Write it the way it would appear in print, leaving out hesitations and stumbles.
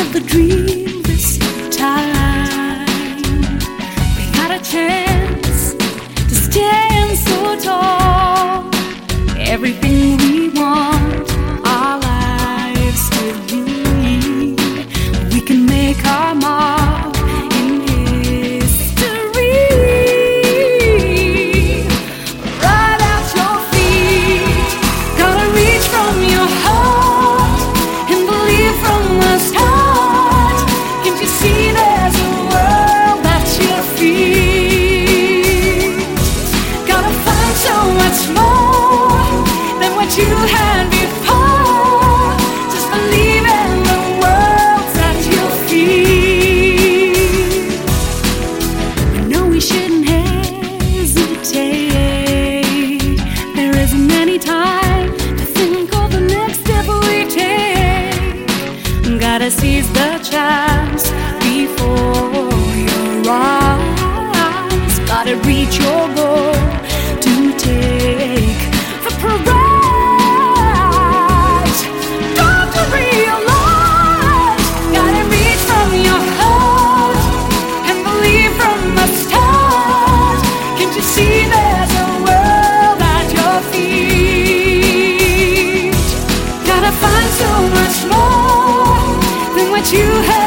the dream this time. We got a chance to stand so tall. Everything we want our lives to be. We can make our mark in history. Right out your feet, gotta reach from your heart and believe from the start. Can't you see there's a world at your feet? Gotta find so much more than what you had before. Just believe in the world's at your feet. We know we shouldn't hesitate. There isn't any time to think of the next step we take. Gotta seize the chance before your eyes. Gotta reach your goal to take the prize. Got to realize, gotta reach from your heart and believe from the start. Can't you see there's a world at your feet? Gotta find so much more than what you have.